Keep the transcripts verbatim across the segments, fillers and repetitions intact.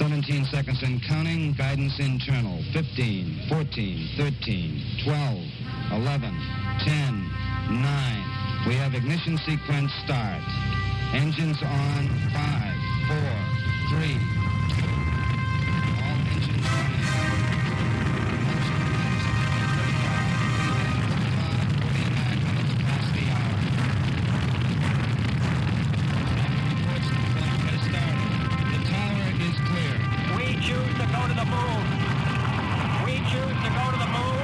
seventeen seconds and counting. Guidance internal. fifteen, fourteen, thirteen, twelve, eleven, ten, nine. We have ignition sequence start. Engines on. five, four, three. All engines running. forty-nine minutes past the hour. Reports the flight has started. The tower is clear. We choose to go to the moon. We choose to go to the moon.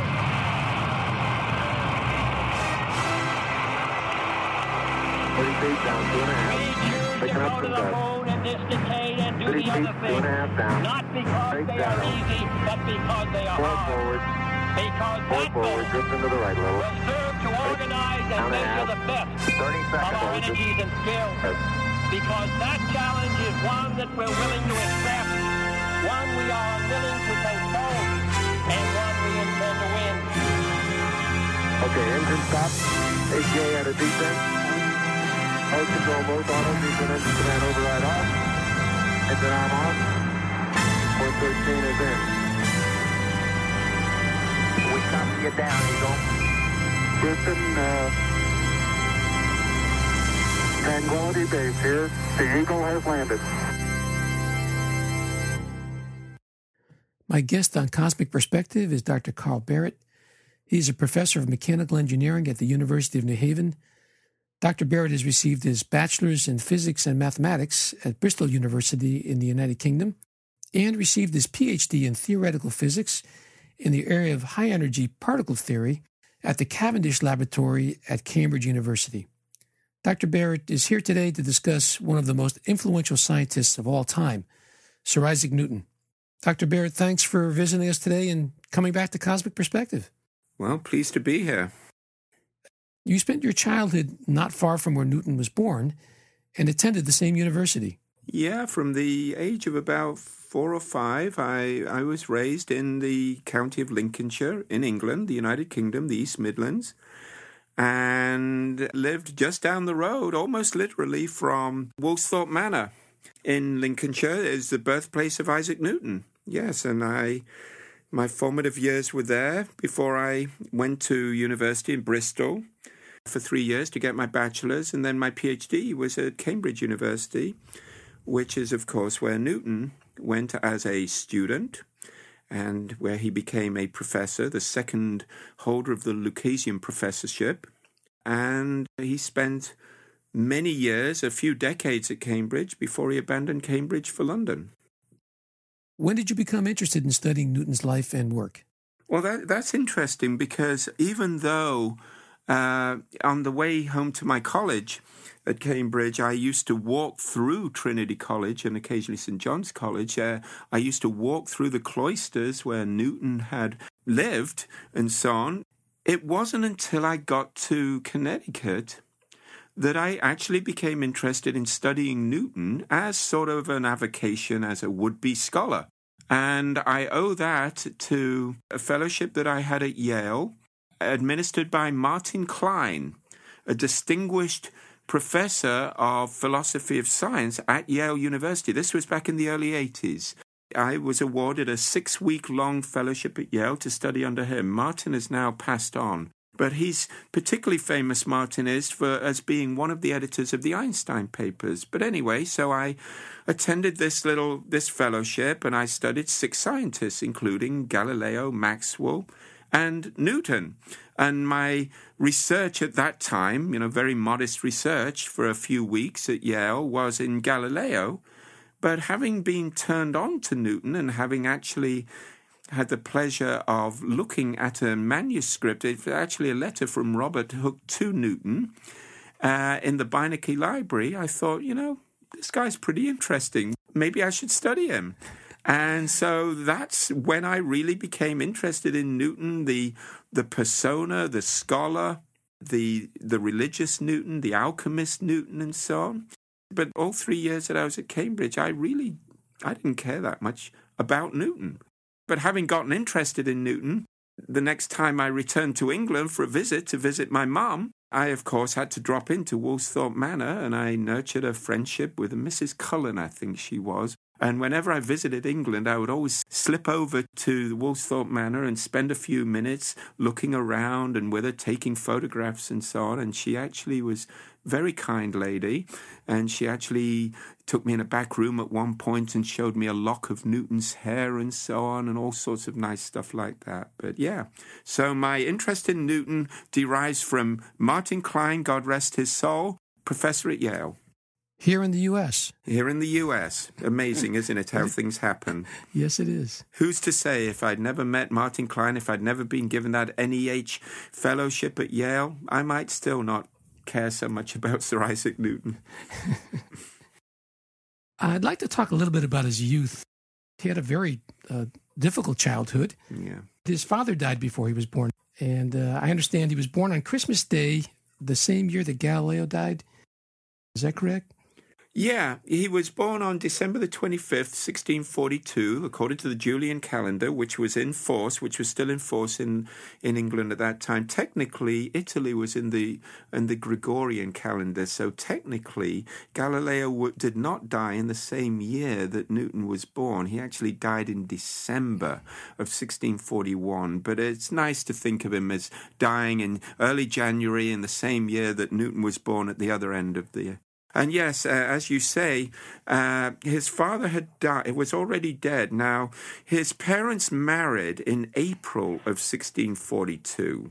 thirty feet down, two and a half. We choose to Picking up go to some the dust. moon in this decade and do thirty the feet, other two thing. and a half down. Not because Straight they are down. easy, but because they are Four hard. forward, Because four that forward, goal drift into the right a little. will serve to organize and Down and a measure half. the best thirty of seconds. our energies and skills. Yes. Because that challenge is one that we're willing to accept, one we are willing to postpone, and one we intend to win. Okay, engine stop. A J at a descent. Hold control both autos. Descent engine command override off. Engine arm on. four thirteen is in. We copy you down, Eagle. Houston, uh, Tranquility Base here. The Eagle has landed. My guest on Cosmic Perspective is Doctor Carl Barrett. He's a professor of mechanical engineering at the University of New Haven. Doctor Barrett has received his bachelor's in physics and mathematics at Bristol University in the United Kingdom and received his P H D in theoretical physics in the area of high-energy particle theory at the Cavendish Laboratory at Cambridge University. Doctor Barrett is here today to discuss one of the most influential scientists of all time, Sir Isaac Newton. Doctor Barrett, thanks for visiting us today and coming back to Cosmic Perspective. Well, pleased to be here. You spent your childhood not far from where Newton was born and attended the same university. Yeah, from the age of about four or five, I, I was raised in the county of Lincolnshire in England, the United Kingdom, the East Midlands, and lived just down the road, almost literally from Woolsthorpe Manor in Lincolnshire is the birthplace of Isaac Newton. Yes, and I... my formative years were there before I went to university in Bristol for three years to get my bachelor's, and then my P H D was at Cambridge University, which is, of course, where Newton went as a student and where he became a professor, the second holder of the Lucasian professorship. And he spent many years, a few decades at Cambridge before he abandoned Cambridge for London. When did you become interested in studying Newton's life and work? Well, that, that's interesting because even though uh, on the way home to my college at Cambridge, I used to walk through Trinity College and occasionally Saint John's College. Uh, I used to walk through the cloisters where Newton had lived and so on. It wasn't until I got to Connecticut that I actually became interested in studying Newton as sort of an avocation, as a would-be scholar. And I owe that to a fellowship that I had at Yale, administered by Martin Klein, a distinguished professor of philosophy of science at Yale University. This was back in the early eighties. I was awarded a six-week-long fellowship at Yale to study under him. Martin has now passed on. But he's particularly famous, Martin is, for as being one of the editors of the Einstein papers. But anyway, so I attended this little this fellowship, and I studied six scientists, including Galileo, Maxwell, and Newton. And my research at that time, you know, very modest research for a few weeks at Yale, was in Galileo. But having been turned on to Newton and having actually had the pleasure of looking at a manuscript, it's actually a letter from Robert Hooke to Newton uh, in the Beinecke Library, I thought, you know, this guy's pretty interesting. Maybe I should study him. And so that's when I really became interested in Newton, the the persona, the scholar, the the religious Newton, the alchemist Newton, and so on. But all three years that I was at Cambridge, I really, I didn't care that much about Newton. But having gotten interested in Newton, the next time I returned to England for a visit to visit my mum, I, of course, had to drop into Woolsthorpe Manor, and I nurtured a friendship with Missus Cullen, I think she was. And whenever I visited England, I would always slip over to the Woolsthorpe Manor and spend a few minutes looking around and with her, taking photographs and so on. And she actually was a very kind lady. And she actually took me in a back room at one point and showed me a lock of Newton's hair and so on and all sorts of nice stuff like that. But yeah, so my interest in Newton derives from Martin Klein, God rest his soul, professor at Yale. Here in the U S Here in the U S Amazing, isn't it, how things happen? Yes, it is. Who's to say if I'd never met Martin Klein, if I'd never been given that N E H fellowship at Yale, I might still not care so much about Sir Isaac Newton. I'd like to talk a little bit about his youth. He had a very uh, difficult childhood. Yeah. His father died before he was born. And uh, I understand he was born on Christmas Day, the same year that Galileo died. Is that correct? Yeah, he was born on December the twenty-fifth, sixteen forty-two, according to the Julian calendar, which was in force, which was still in force in, in England at that time. Technically, Italy was in the in the Gregorian calendar, so technically, Galileo w- did not die in the same year that Newton was born. He actually died in December of sixteen forty-one, but it's nice to think of him as dying in early January in the same year that Newton was born at the other end of the year. And yes, uh, as you say, uh, his father had died, was already dead. Now, his parents married in April of sixteen forty-two.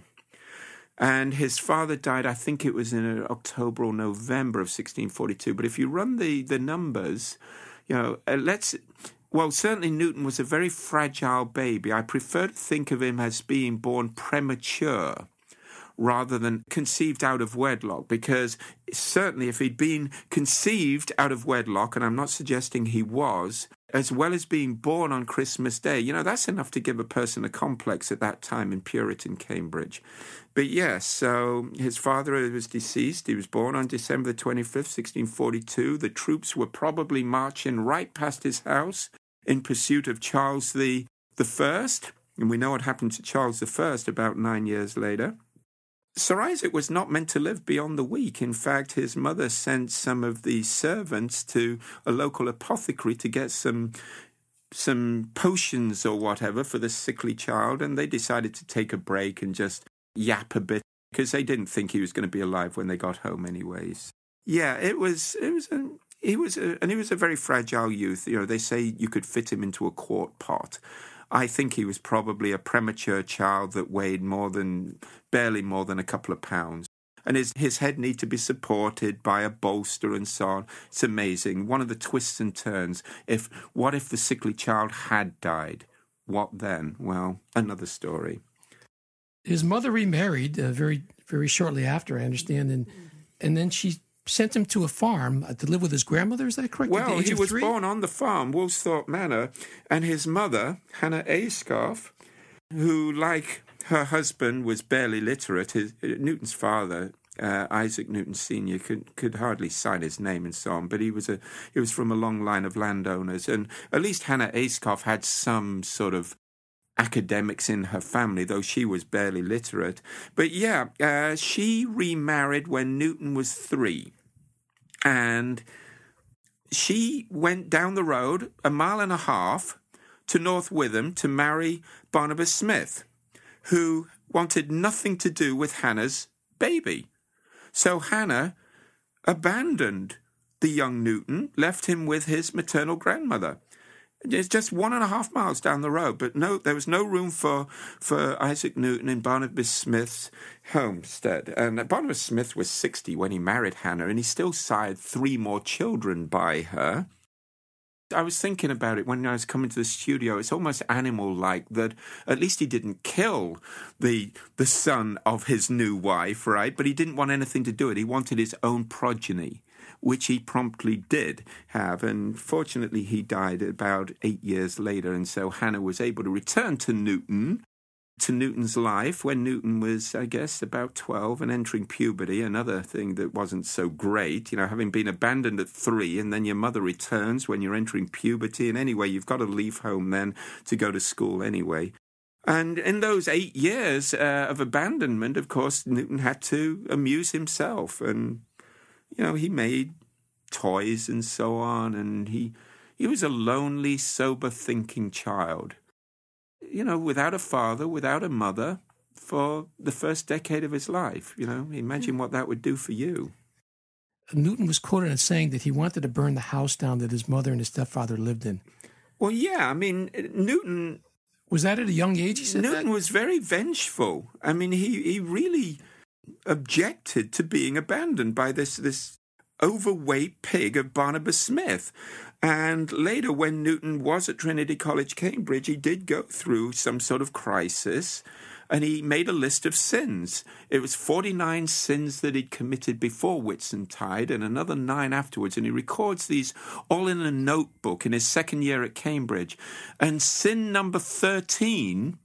And his father died, I think it was in October or November of sixteen forty-two. But if you run the, the numbers, you know, uh, let's... Well, certainly Newton was a very fragile baby. I prefer to think of him as being born premature rather than conceived out of wedlock, because certainly if he'd been conceived out of wedlock, and I'm not suggesting he was, as well as being born on Christmas Day, you know, that's enough to give a person a complex at that time in Puritan Cambridge. But yes, so his father was deceased. He was born on December the twenty-fifth, sixteen forty-two. The troops were probably marching right past his house in pursuit of Charles the, the First, and we know what happened to Charles the First about nine years later. Sir Isaac was not meant to live beyond the week. In fact, his mother sent some of the servants to a local apothecary to get some some potions or whatever for the sickly child, and they decided to take a break and just yap a bit because they didn't think he was going to be alive when they got home anyways. Yeah, it was it was a, he was a, and he was a very fragile youth. You know, they say you could fit him into a quart pot. I think he was probably a premature child that weighed more than, barely more than a couple of pounds. And his, his head needed to be supported by a bolster and so on. It's amazing. One of the twists and turns. If what if the sickly child had died? What then? Well, another story. His mother remarried uh, very, very shortly after, I understand, and and then she sent him to a farm uh, to live with his grandmother. Is that correct? Well, he was three? born on the farm, Woolsthorpe Manor, and his mother, Hannah Ayscough, who, like her husband, was barely literate. His, Newton's father, uh, Isaac Newton Senior, could could hardly sign his name and so on, but he was a he was from a long line of landowners, and at least Hannah Ayscough had some sort of academics in her family, though she was barely literate. But yeah, uh, she remarried when Newton was three. And she went down the road a mile and a half to North Witham to marry Barnabas Smith, who wanted nothing to do with Hannah's baby. So Hannah abandoned the young Newton, left him with his maternal grandmother. It's just one and a half miles down the road, but no, there was no room for, for Isaac Newton in Barnabas Smith's homestead. And Barnabas Smith was sixty when he married Hannah, and he still sired three more children by her. I was thinking about it when I was coming to the studio. It's almost animal-like that at least he didn't kill the the son of his new wife, right? But he didn't want anything to do with it. He wanted his own progeny, which he promptly did have. And fortunately, he died about eight years later. And so Hannah was able to return to Newton, to Newton's life when Newton was, I guess, about twelve and entering puberty, another thing that wasn't so great, you know, having been abandoned at three, and then your mother returns when you're entering puberty. And anyway, you've got to leave home then to go to school anyway. And in those eight years uh, of abandonment, of course, Newton had to amuse himself. And, you know, he made toys and so on, and he He was a lonely, sober-thinking child, you know, without a father, without a mother, for the first decade of his life. You know, imagine what that would do for you. Newton was quoted as saying that he wanted to burn the house down that his mother and his stepfather lived in. Well, yeah, I mean, Newton... Was that at a young age he said Newton that? was very vengeful. I mean, he, he really objected to being abandoned by this, this overweight pig of Barnabas Smith. And later, when Newton was at Trinity College, Cambridge, he did go through some sort of crisis, and he made a list of sins. It was forty-nine sins that he'd committed before Whitsuntide and another nine afterwards. And he records these all in a notebook in his second year at Cambridge. And sin number thirteen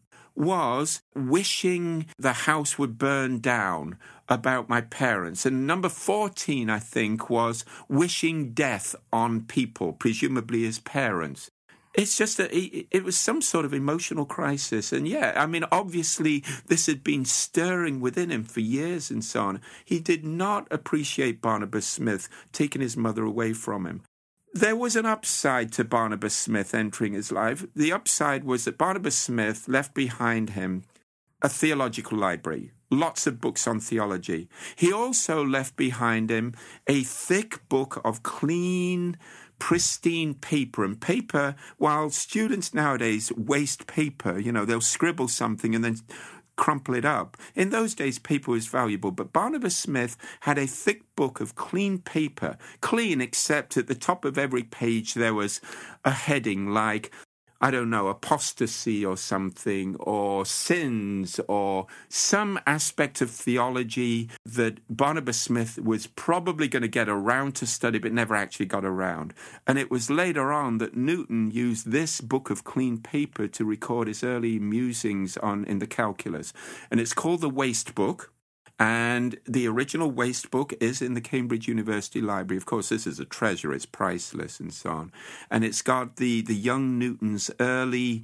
was wishing the house would burn down about my parents. And number fourteen, I think, was wishing death on people, presumably his parents. It's just that it was some sort of emotional crisis. And yeah, I mean, obviously this had been stirring within him for years and so on. He did not appreciate Barnabas Smith taking his mother away from him. There was an upside to Barnabas Smith entering his life. The upside was that Barnabas Smith left behind him a theological library, lots of books on theology. He also left behind him a thick book of clean, pristine paper. And paper, while students nowadays waste paper, you know, they'll scribble something and then crumple it up. In those days, paper was valuable, but Barnabas Smith had a thick book of clean paper, clean except at the top of every page there was a heading like, I don't know, apostasy or something, or sins, or some aspect of theology that Barnabas Smith was probably going to get around to study, but never actually got around. And it was later on that Newton used this book of clean paper to record his early musings on in the calculus. And it's called the Waste Book. And the original Waste Book is in the Cambridge University Library. Of course, this is a treasure. It's priceless and so on. And it's got the, the young Newton's early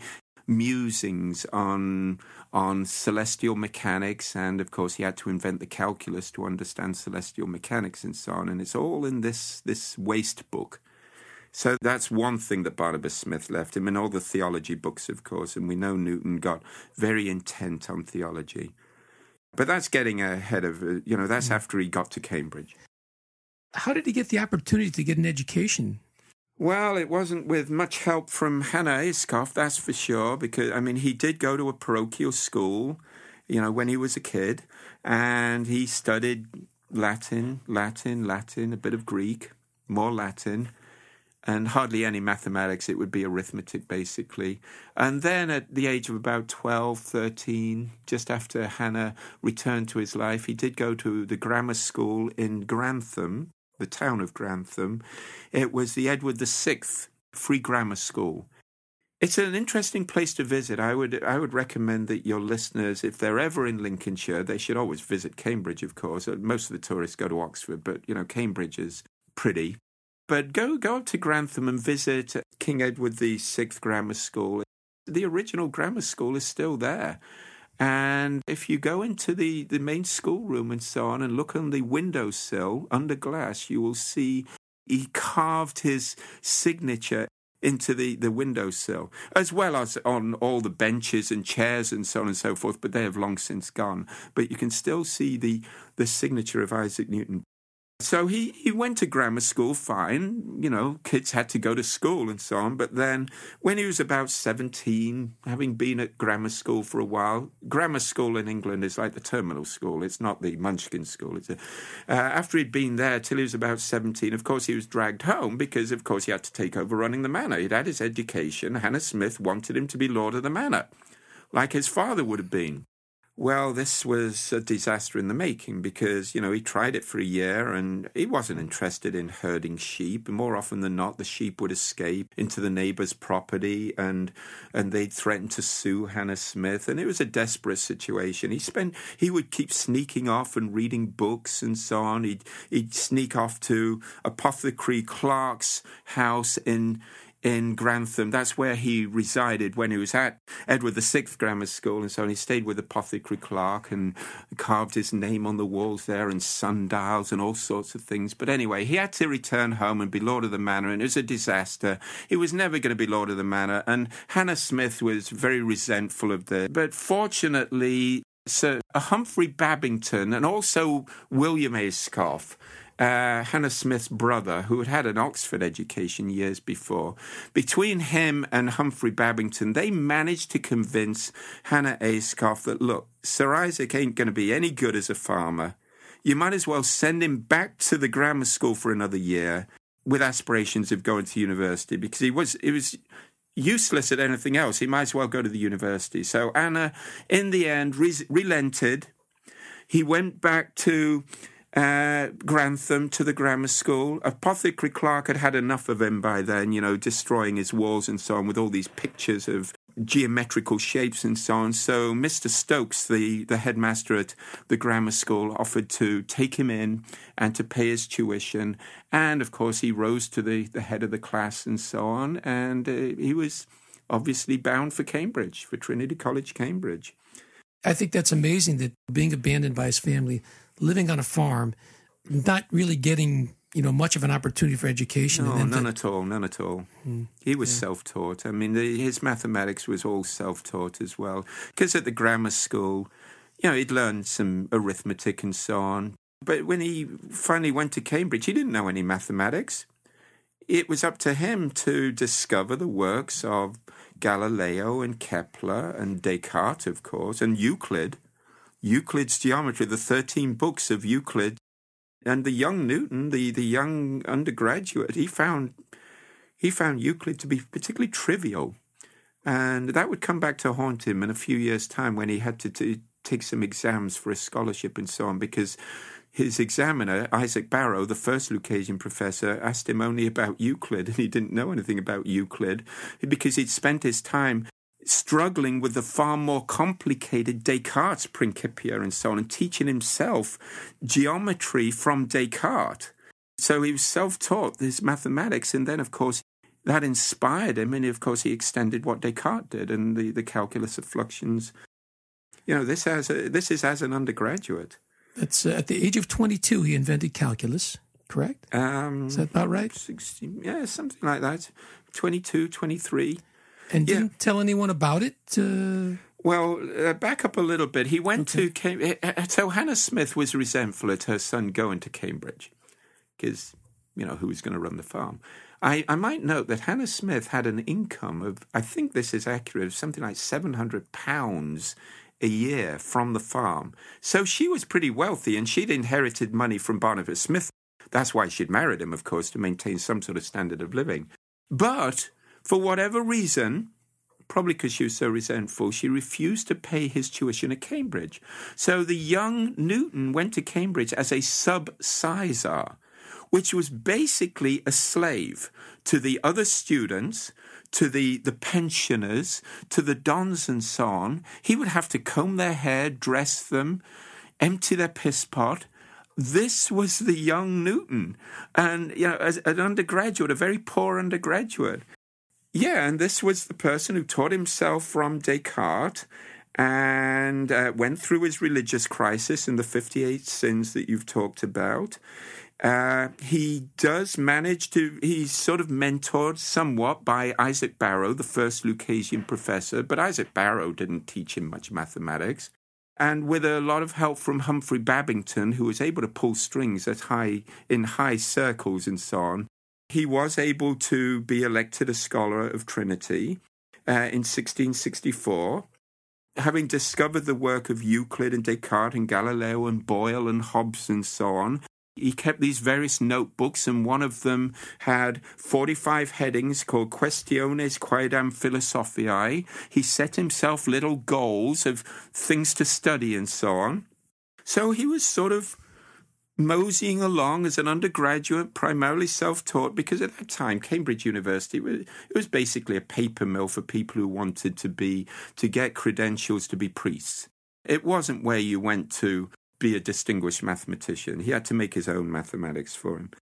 musings on, on celestial mechanics. And, of course, he had to invent the calculus to understand celestial mechanics and so on. And it's all in this, this Waste Book. So that's one thing that Barnabas Smith left him, and all the theology books, of course. And we know Newton got very intent on theology. But that's getting ahead of, you know, that's after he got to Cambridge. How did he get the opportunity to get an education? Well, it wasn't with much help from Hannah Iskoff, that's for sure, because, I mean, he did go to a parochial school, you know, when he was a kid, and he studied Latin, Latin, Latin, a bit of Greek, more Latin, and hardly any mathematics. It would be arithmetic, basically. And then at the age of about twelve, thirteen, just after Hannah returned to his life, he did go to the grammar school in Grantham, the town of Grantham. It was the Edward the Sixth Free Grammar School. It's an interesting place to visit. I would I would recommend that your listeners, if they're ever in Lincolnshire, they should always visit Cambridge, of course. Most of the tourists go to Oxford, but, you know, Cambridge is pretty. But go go up to Grantham and visit King Edward the Sixth Grammar School. The original grammar school is still there. And if you go into the, the main schoolroom and so on and look on the windowsill under glass, you will see he carved his signature into the, the windowsill, as well as on all the benches and chairs and so on and so forth, but they have long since gone. But you can still see the, the signature of Isaac Newton. So he, he went to grammar school, fine, you know, kids had to go to school and so on, but then when he was about seventeen, having been at grammar school for a while, grammar school in England is like the terminal school, it's not the Munchkin school. It's a, uh, after he'd been there till he was about seventeen, of course he was dragged home because, of course, he had to take over running the manor. He'd had his education. Hannah Smith wanted him to be lord of the manor, like his father would have been. Well, this was a disaster in the making because, you know, he tried it for a year and he wasn't interested in herding sheep. More often than not, the sheep would escape into the neighbour's property and and they'd threaten to sue Hannah Smith. And it was a desperate situation. He spent, he would keep sneaking off and reading books and so on. He'd, he'd sneak off to Apothecary Clark's house in in Grantham. That's where he resided when he was at Edward the Sixth Grammar School, and so on. He stayed with Apothecary Clark and carved his name on the walls there and sundials and all sorts of things. But anyway, he had to return home and be Lord of the Manor, and it was a disaster. He was never going to be Lord of the Manor, and Hannah Smith was very resentful of this. But fortunately, Sir Humphrey Babington and also William Ayscough, Uh, Hannah Smith's brother, who had had an Oxford education years before, between him and Humphrey Babington, they managed to convince Hannah Ayscough that, look, Sir Isaac ain't going to be any good as a farmer. You might as well send him back to the grammar school for another year with aspirations of going to university, because he was it was useless at anything else. He might as well go to the university. So Anna, in the end, re- relented. He went back to Uh, Grantham, to the grammar school. Apothecary Clark had had enough of him by then, you know, destroying his walls and so on with all these pictures of geometrical shapes and so on. So Mister Stokes, the, the headmaster at the grammar school, offered to take him in and to pay his tuition. And, of course, he rose to the, the head of the class and so on. And uh, he was obviously bound for Cambridge, for Trinity College, Cambridge. I think that's amazing that being abandoned by his family, living on a farm, not really getting, you know, much of an opportunity for education. No, and then none to, at all, none at all. Mm, he was yeah. self-taught. I mean, the, his mathematics was all self-taught as well. Because at the grammar school, you know, he'd learned some arithmetic and so on. But when he finally went to Cambridge, he didn't know any mathematics. It was up to him to discover the works of Galileo and Kepler and Descartes, of course, and Euclid. Euclid's geometry, the thirteen books of Euclid, and the young Newton, the, the young undergraduate, he found he found Euclid to be particularly trivial, and that would come back to haunt him in a few years' time when he had to, to take some exams for a scholarship and so on, because his examiner, Isaac Barrow, the first Lucasian professor, asked him only about Euclid, and he didn't know anything about Euclid because he'd spent his time struggling with the far more complicated Descartes' Principia and so on, and teaching himself geometry from Descartes. So he was self-taught, his mathematics, and then, of course, that inspired him, and, of course, he extended what Descartes did and the, the calculus of fluxions. You know, this, as a, this is as an undergraduate. That's uh, at the age of twenty-two, he invented calculus, correct? Um, is that about right? sixteen, yeah, something like that. twenty-two, twenty-three. And didn't yeah. tell anyone about it? Uh... Well, uh, back up a little bit. He went okay. to Cambridge. So Hannah Smith was resentful at her son going to Cambridge because, you know, who was going to run the farm. I, I might note that Hannah Smith had an income of, I think this is accurate, of something like seven hundred pounds a year from the farm. So she was pretty wealthy, and she'd inherited money from Barnabas Smith. That's why she'd married him, of course, to maintain some sort of standard of living. But for whatever reason, probably because she was so resentful, she refused to pay his tuition at Cambridge. So the young Newton went to Cambridge as a sub-sizar, which was basically a slave to the other students, to the, the pensioners, to the dons and so on. He would have to comb their hair, dress them, empty their piss pot. This was the young Newton. And, you know, as an undergraduate, a very poor undergraduate. Yeah, and this was the person who taught himself from Descartes and uh, went through his religious crisis and the fifty-eight sins that you've talked about. Uh, he does manage to, he's sort of mentored somewhat by Isaac Barrow, the first Lucasian professor, but Isaac Barrow didn't teach him much mathematics. And with a lot of help from Humphrey Babington, who was able to pull strings at high in high circles and so on, he was able to be elected a scholar of Trinity uh, in sixteen sixty-four. Having discovered the work of Euclid and Descartes and Galileo and Boyle and Hobbes and so on, he kept these various notebooks, and one of them had forty-five headings called Questiones Quaedam Philosophiae. He set himself little goals of things to study and so on. So he was sort of moseying along as an undergraduate, primarily self-taught, because at that time, Cambridge University, it was basically a paper mill for people who wanted to be, to get credentials to be priests. It wasn't where you went to be a distinguished mathematician. He had to make his own mathematics for him.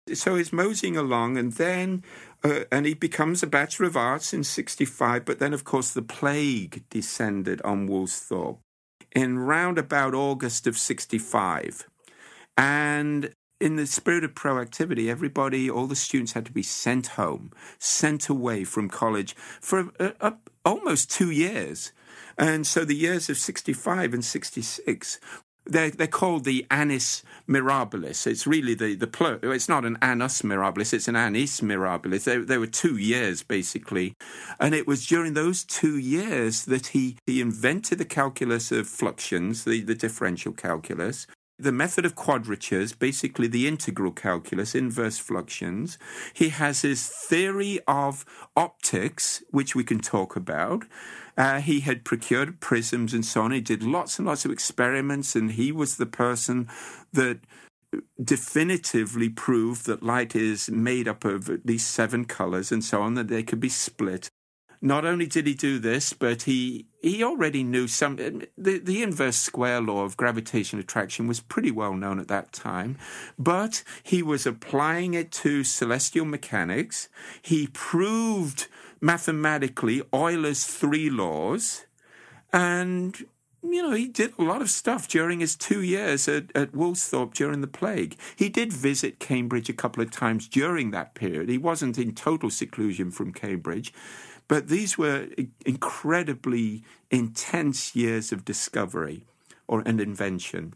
So he's moseying along, and then uh, and he becomes a Bachelor of Arts in sixty-five, but then, of course, the plague descended on Woolsthorpe in round about August of sixty-five. And in the spirit of proactivity, everybody, all the students had to be sent home, sent away from college for uh, uh, almost two years. And so the years of sixty-five and sixty-six, They're, they're called the annus mirabilis. It's really the, the plural. It's not an annus mirabilis, it's an annus mirabilis. There, there were two years, basically. And it was during those two years that he, he invented the calculus of fluxions, the, the differential calculus, the method of quadratures, basically the integral calculus, inverse fluxions. He has his theory of optics, which we can talk about. Uh, he had procured prisms and so on. He did lots and lots of experiments, and he was the person that definitively proved that light is made up of at least seven colors and so on, that they could be split. Not only did he do this, but he he already knew some... The, the inverse square law of gravitation attraction was pretty well known at that time, but he was applying it to celestial mechanics. He proved mathematically Euler's three laws, and, you know, he did a lot of stuff during his two years at, at Woolsthorpe during the plague. He did visit Cambridge a couple of times during that period. He wasn't in total seclusion from Cambridge, but these were incredibly intense years of discovery or and invention.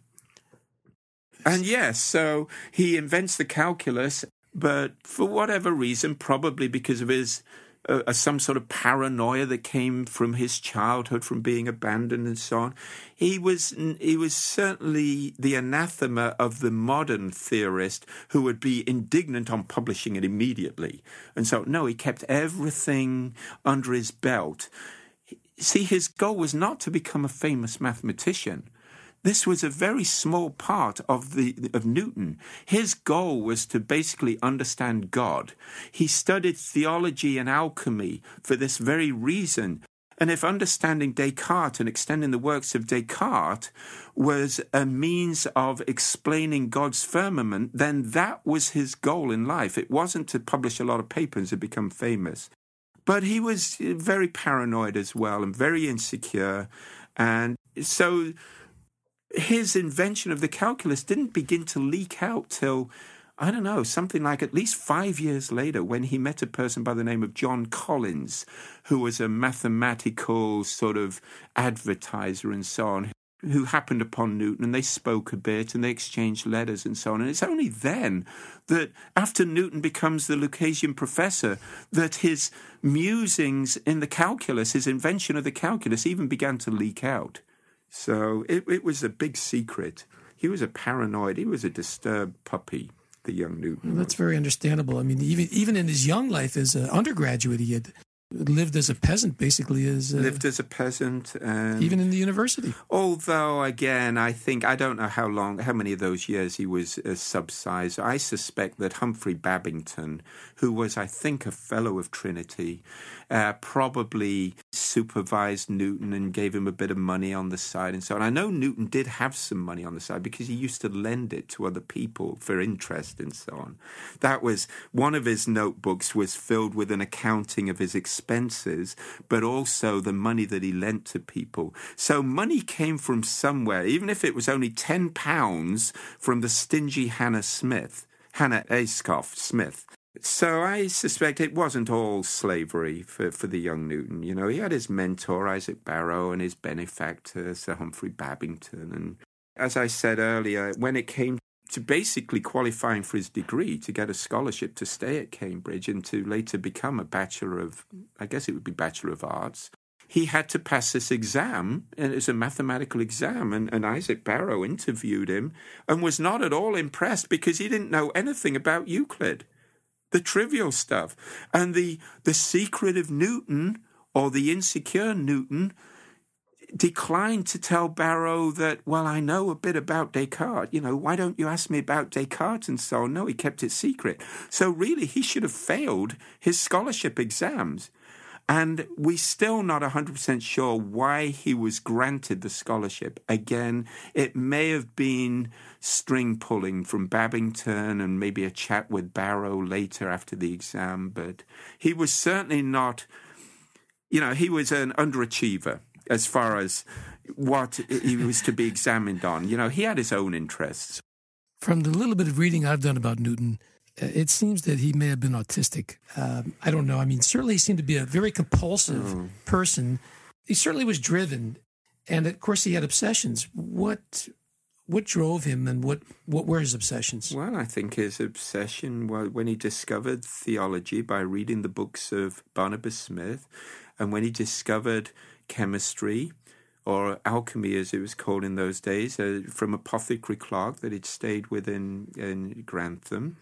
And yes, so he invents the calculus, but for whatever reason, probably because of his uh, some sort of paranoia that came from his childhood, from being abandoned and so on, he was he was certainly the anathema of the modern theorist who would be indignant on publishing it immediately. And so, no, he kept everything under his belt. See, his goal was not to become a famous mathematician. This was a very small part of the of Newton. His goal was to basically understand God. He studied theology and alchemy for this very reason. And if understanding Descartes and extending the works of Descartes was a means of explaining God's firmament, then that was his goal in life. It wasn't to publish a lot of papers and become famous. But he was very paranoid as well and very insecure. And so his invention of the calculus didn't begin to leak out till, I don't know, something like at least five years later, when he met a person by the name of John Collins, who was a mathematical sort of advertiser and so on, who happened upon Newton, and they spoke a bit and they exchanged letters and so on. And it's only then that, after Newton becomes the Lucasian professor, that his musings in the calculus, his invention of the calculus, even began to leak out. So it, it was a big secret. He was a paranoid, he was a disturbed puppy, the young Newton. Well, that's very understandable. I mean, even even in his young life as an undergraduate, he had lived as a peasant, basically. as a, Lived as a peasant. And even in the university. Although, again, I think, I don't know how long, how many of those years he was uh, subsized. I suspect that Humphrey Babington, who was, I think, a fellow of Trinity, uh, probably supervised Newton and gave him a bit of money on the side and so on. I know Newton did have some money on the side because he used to lend it to other people for interest and so on. That was, one of his notebooks was filled with an accounting of his expenses, but also the money that he lent to people. So money came from somewhere, even if it was only ten pounds from the stingy Hannah Smith, Hannah Ascough Smith. So I suspect it wasn't all slavery for, for the young Newton. You know, he had his mentor, Isaac Barrow, and his benefactor, Sir Humphrey Babington. And as I said earlier, when it came to basically qualifying for his degree, to get a scholarship to stay at Cambridge and to later become a Bachelor of, I guess it would be Bachelor of Arts, he had to pass this exam, and it's a mathematical exam, and, and Isaac Barrow interviewed him and was not at all impressed because he didn't know anything about Euclid, the trivial stuff. And the the secret of Newton, or the insecure Newton, declined to tell Barrow that, well, I know a bit about Descartes. You know, why don't you ask me about Descartes and so on? No, he kept it secret. So really, he should have failed his scholarship exams. And we're still not one hundred percent sure why he was granted the scholarship. Again, it may have been string pulling from Babington and maybe a chat with Barrow later after the exam, but he was certainly not, you know, he was an underachiever as far as what he was to be examined on. You know, he had his own interests. From the little bit of reading I've done about Newton, it seems that he may have been autistic. Um, I don't know. I mean, certainly he seemed to be a very compulsive oh. person. He certainly was driven. And, of course, he had obsessions. What what drove him and what, what were his obsessions? Well, I think his obsession was when he discovered theology by reading the books of Barnabas Smith, and when he discovered chemistry, or alchemy as it was called in those days, uh, from Apothecary Clark that he'd stayed with in, in Grantham.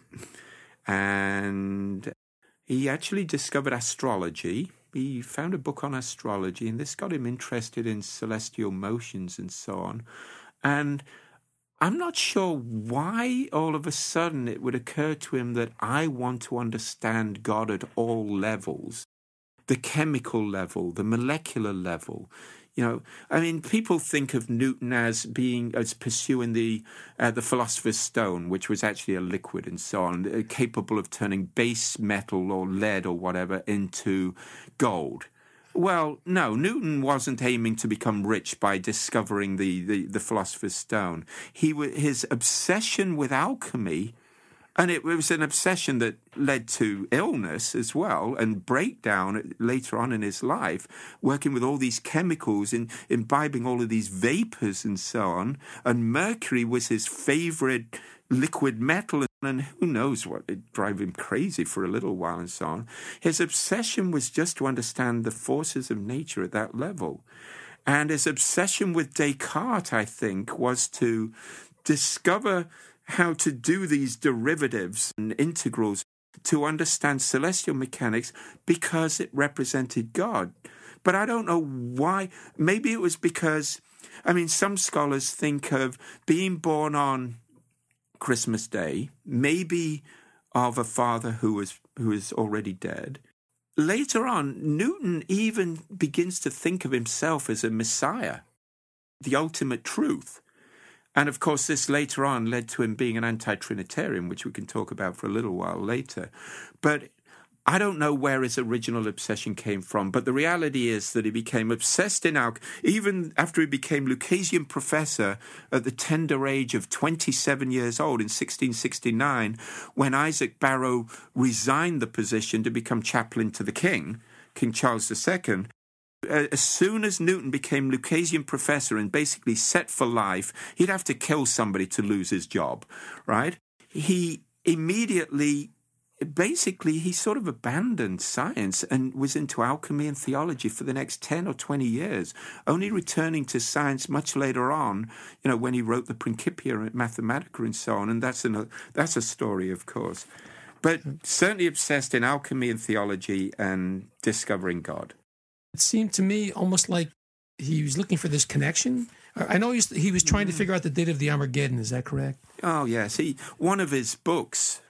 And he actually discovered astrology. He found a book on astrology, and this got him interested in celestial motions and so on. And I'm not sure why all of a sudden it would occur to him that I want to understand God at all levels, the chemical level, the molecular level. You know, I mean, people think of Newton as being, as pursuing the uh, the Philosopher's Stone, which was actually a liquid and so on, uh, capable of turning base metal or lead or whatever into gold. Well, no, Newton wasn't aiming to become rich by discovering the, the, the Philosopher's Stone. He his obsession with alchemy, and it was an obsession that led to illness as well and breakdown later on in his life, working with all these chemicals and imbibing all of these vapors and so on. And mercury was his favorite liquid metal, and who knows what, it drove him crazy for a little while and so on. His obsession was just to understand the forces of nature at that level. And his obsession with Descartes, I think, was to discover how to do these derivatives and integrals to understand celestial mechanics because it represented God. But I don't know why. Maybe it was because, I mean, some scholars think of being born on Christmas Day, maybe of a father who was who is already dead. Later on, Newton even begins to think of himself as a Messiah, the ultimate truth. And, of course, this later on led to him being an anti-Trinitarian, which we can talk about for a little while later. But I don't know where his original obsession came from, but the reality is that he became obsessed in alchemy, even after he became Lucasian professor at the tender age of twenty-seven years old in sixteen sixty-nine, when Isaac Barrow resigned the position to become chaplain to the king, King Charles the Second. As soon as Newton became Lucasian professor and basically set for life, he'd have to kill somebody to lose his job, right? He immediately, basically, he sort of abandoned science and was into alchemy and theology for the next ten or twenty years, only returning to science much later on, you know, when he wrote the Principia Mathematica and so on, and that's, an, that's a story, of course. But certainly obsessed in alchemy and theology and discovering God. It seemed to me almost like he was looking for this connection. I know he was, he was trying to figure out the date of the Armageddon. Is that correct? Oh, yes. He, one of his books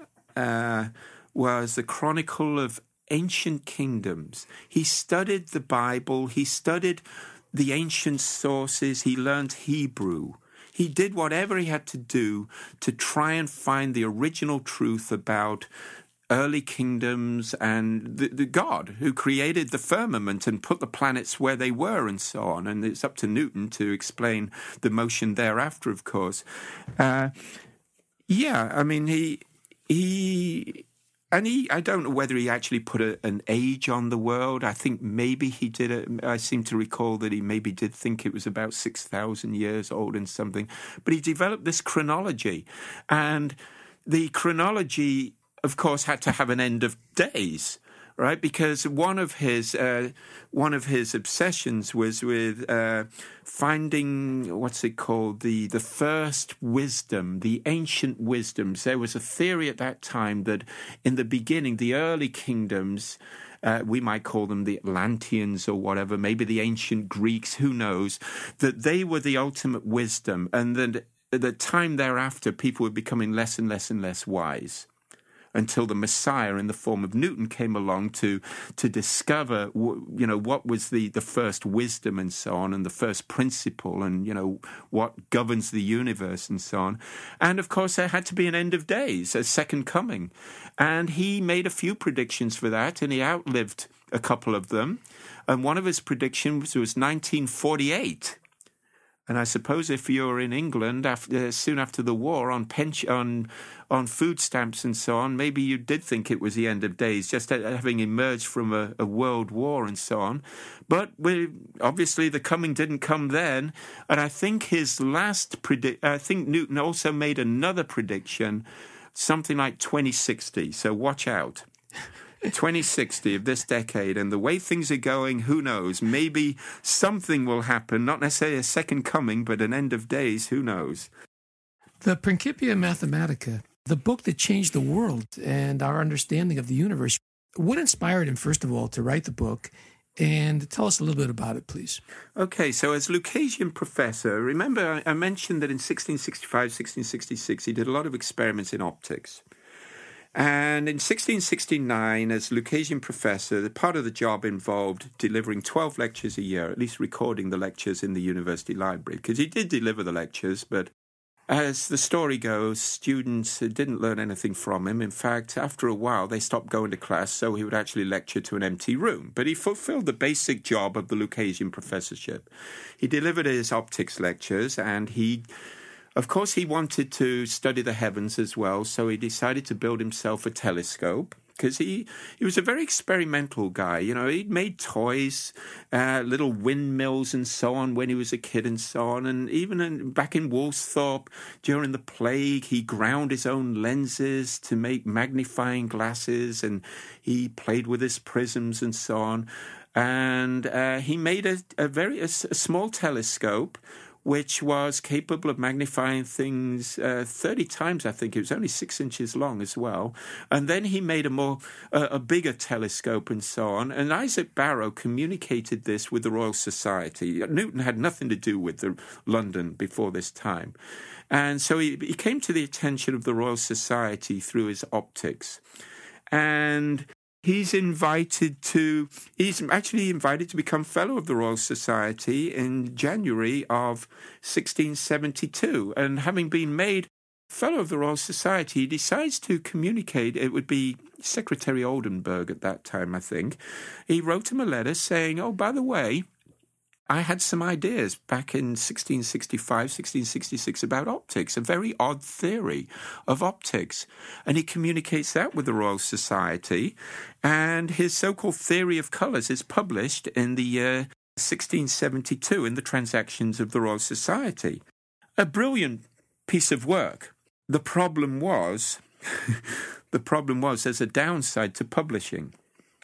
uh, was The Chronicle of Ancient Kingdoms. He studied the Bible. He studied the ancient sources. He learned Hebrew. He did whatever he had to do to try and find the original truth about early kingdoms and the, the God who created the firmament and put the planets where they were and so on. And it's up to Newton to explain the motion thereafter, of course. Uh, yeah, I mean, he, he, and he, I don't know whether he actually put a, an age on the world. I think maybe he did. A, I seem to recall that he maybe did think it was about six thousand years old and something. But he developed this chronology. And the chronology, of course, had to have an end of days, right? Because one of his uh, one of his obsessions was with uh, finding, what's it called, the the first wisdom, the ancient wisdoms. There was a theory at that time that in the beginning, the early kingdoms, uh, we might call them the Atlanteans or whatever, maybe the ancient Greeks, who knows, that they were the ultimate wisdom, and that at the time thereafter, people were becoming less and less and less wise. until the Messiah in the form of Newton came along to to discover, you know, what was the, the first wisdom and so on, and the first principle, and, you know, what governs the universe and so on. And, of course, there had to be an end of days, a second coming. And he made a few predictions for that, and he outlived a couple of them. And one of his predictions was nineteen forty-eight. And I suppose if you're in England after, soon after the war on pension, on on food stamps and so on, maybe you did think it was the end of days, just having emerged from a, a world war and so on. But we, obviously the coming didn't come then. And I think his last predict, I think Newton also made another prediction, something like twenty sixty. So watch out. twenty sixty of this decade, and the way things are going, who knows? Maybe something will happen, not necessarily a second coming, but an end of days, who knows? The Principia Mathematica, the book that changed the world and our understanding of the universe. What inspired him, first of all, to write the book? And tell us a little bit about it, please. Okay, so as Lucasian professor, remember I mentioned that in sixteen sixty-five, sixteen sixty-six, he did a lot of experiments in optics. And in sixteen sixty-nine, as Lucasian professor, the part of the job involved delivering twelve lectures a year, at least recording the lectures in the university library, because he did deliver the lectures, but as the story goes, students didn't learn anything from him. In fact, after a while, they stopped going to class, so he would actually lecture to an empty room. But he fulfilled the basic job of the Lucasian professorship. He delivered his optics lectures, and he... Of course, he wanted to study the heavens as well, so he decided to build himself a telescope, because he, he was a very experimental guy. You know, he'd made toys, uh, little windmills and so on when he was a kid and so on. And even in, back in Woolsthorpe, during the plague, he ground his own lenses to make magnifying glasses, and he played with his prisms and so on. And uh, he made a, a very a, a small telescope, which was capable of magnifying things uh, thirty times, I think. It was only six inches long as well. And then he made a more, uh, a bigger telescope and so on. And Isaac Barrow communicated this with the Royal Society. Newton had nothing to do with the London before this time. And so he, he came to the attention of the Royal Society through his optics. And he's invited to, he's actually invited to become Fellow of the Royal Society in January of sixteen seventy-two. And having been made Fellow of the Royal Society, he decides to communicate. It would be Secretary Oldenburg at that time, I think. He wrote him a letter saying, oh, by the way, I had some ideas back in sixteen sixty-five, sixteen sixty-six about optics, a very odd theory of optics. And he communicates that with the Royal Society. And his so-called theory of colours is published in the year sixteen seventy-two in the Transactions of the Royal Society. A brilliant piece of work. The problem was, the problem was there's a downside to publishing.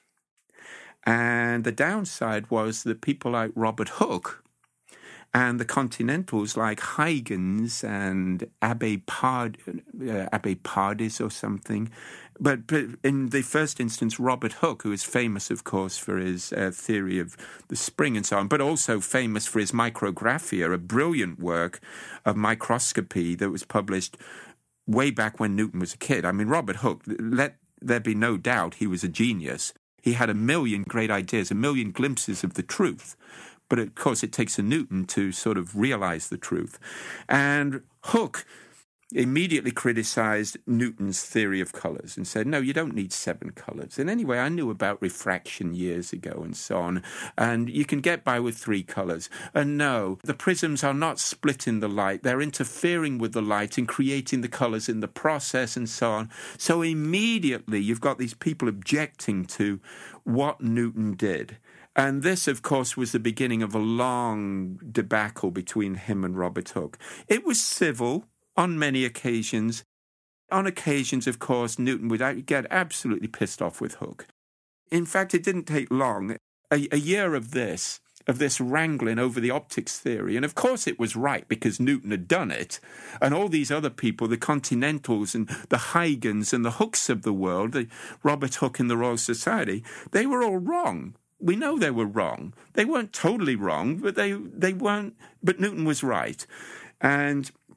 And the downside was that people like Robert Hooke and the Continentals like Huygens and Abbe, Pard, uh, Abbe Pardis or something. But, but in the first instance, Robert Hooke, who is famous, of course, for his uh, theory of the spring and so on, but also famous for his Micrographia, a brilliant work of microscopy that was published way back when Newton was a kid. I mean, Robert Hooke, let there be no doubt he was a genius. He had a million great ideas, a million glimpses of the truth. But, of course, it takes a Newton to sort of realize the truth. And Hooke immediately criticized Newton's theory of colors and said, no, you don't need seven colors. And anyway, I knew about refraction years ago and so on, and you can get by with three colors. And no, the prisms are not splitting the light. They're interfering with the light and creating the colors in the process and so on. So immediately you've got these people objecting to what Newton did. And this, of course, was the beginning of a long debacle between him and Robert Hooke. It was civil on many occasions. On occasions, of course, Newton would get absolutely pissed off with Hooke. In fact, it didn't take long, a, a year of this, of this wrangling over the optics theory. And of course it was right because Newton had done it. And all these other people, the Continentals and the Huygens and the Hookes of the world, the Robert Hooke and the Royal Society, they were all wrong. We know they were wrong. They weren't totally wrong, but they, they weren't, but Newton was right. And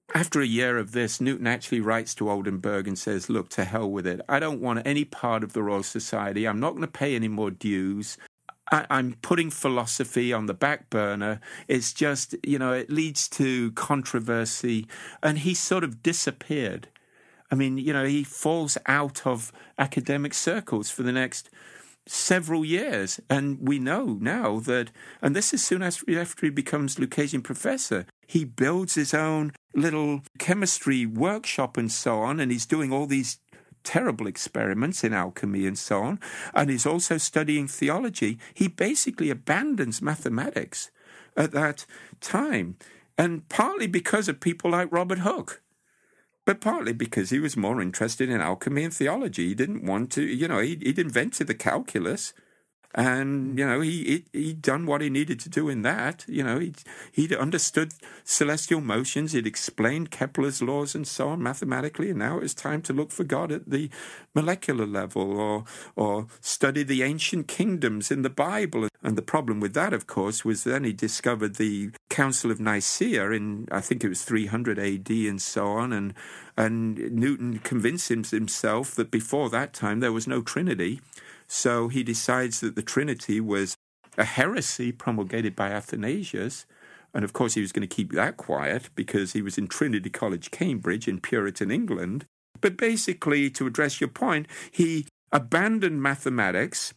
After a year of this, Newton actually writes to Oldenburg and says, look, to hell with it. I don't want any part of the Royal Society. I'm not going to pay any more dues. I, I'm putting philosophy on the back burner. It's just, you know, it leads to controversy. And he sort of disappeared. I mean, you know, he falls out of academic circles for the next several years. And we know now that, and this is soon after he becomes Lucasian professor, he builds his own little chemistry workshop and so on, and he's doing all these terrible experiments in alchemy and so on, and he's also studying theology. He basically abandons mathematics at that time, and partly because of people like Robert Hooke, but partly because he was more interested in alchemy and theology. He didn't want to, you know, he, he'd invented the calculus, and, you know, he, he, he'd done what he needed to do in that. You know, he'd, he'd understood celestial motions, he'd explained Kepler's laws and so on mathematically, and now it was time to look for God at the molecular level, or or study the ancient kingdoms in the Bible. And the problem with that, of course, was then he discovered the Council of Nicaea in, I think it was three hundred A D and so on, and, and Newton convinced himself that before that time there was no Trinity. So he decides that the Trinity was a heresy promulgated by Athanasius. And of course, he was going to keep that quiet because he was in Trinity College, Cambridge, in Puritan England. But basically, to address your point, he abandoned mathematics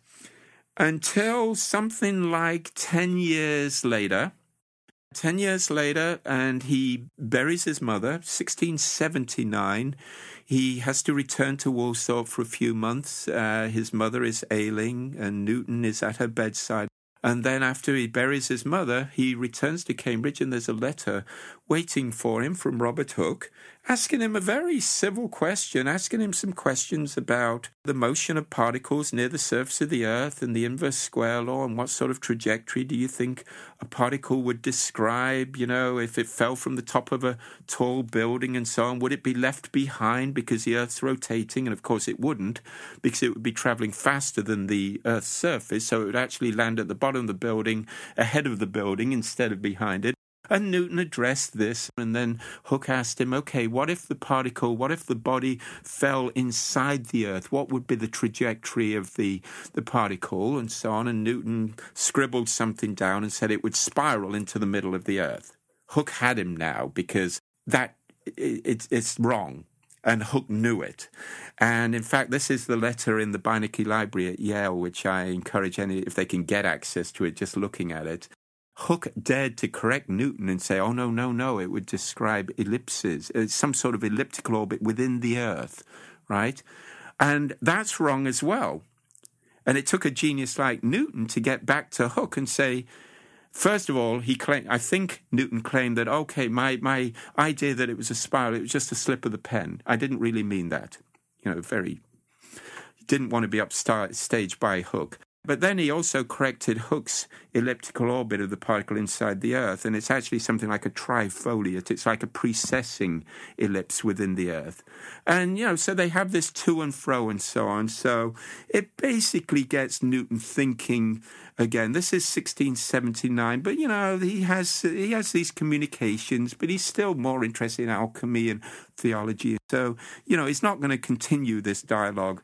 until something like ten years later. Ten years later, and he buries his mother, sixteen seventy-nine. He has to return to Woolsthorpe for a few months. Uh, his mother is ailing, and Newton is at her bedside. And then after he buries his mother, he returns to Cambridge, and there's a letter waiting for him from Robert Hooke, asking him a very civil question, asking him some questions about the motion of particles near the surface of the Earth and the inverse square law, and what sort of trajectory do you think a particle would describe, you know, if it fell from the top of a tall building and so on. Would it be left behind because the Earth's rotating? And of course it wouldn't, because it would be traveling faster than the Earth's surface, so it would actually land at the bottom of the building, ahead of the building instead of behind it. And Newton addressed this, and then Hooke asked him, okay, what if the particle, what if the body fell inside the Earth? What would be the trajectory of the, the particle, and so on? And Newton scribbled something down and said it would spiral into the middle of the Earth. Hooke had him now, because that it, it, it's wrong. And Hooke knew it. And in fact, this is the letter in the Beinecke Library at Yale, which I encourage any, if they can get access to it, just looking at it. Hooke dared to correct Newton and say, oh, no, no, no, it would describe ellipses, it's some sort of elliptical orbit within the Earth, right? And that's wrong as well. And it took a genius like Newton to get back to Hooke and say, first of all, he claimed, I think Newton claimed that, okay, my, my idea that it was a spiral, it was just a slip of the pen. I didn't really mean that. You know, very, didn't want to be upstaged by Hooke. But then he also corrected Hooke's elliptical orbit of the particle inside the Earth, and it's actually something like a trifoliate. It's like a precessing ellipse within the Earth. And, you know, so they have this to and fro and so on. So it basically gets Newton thinking again. This is sixteen seventy-nine, but, you know, he has he has these communications, but he's still more interested in alchemy and theology. So, you know, he's not going to continue this dialogue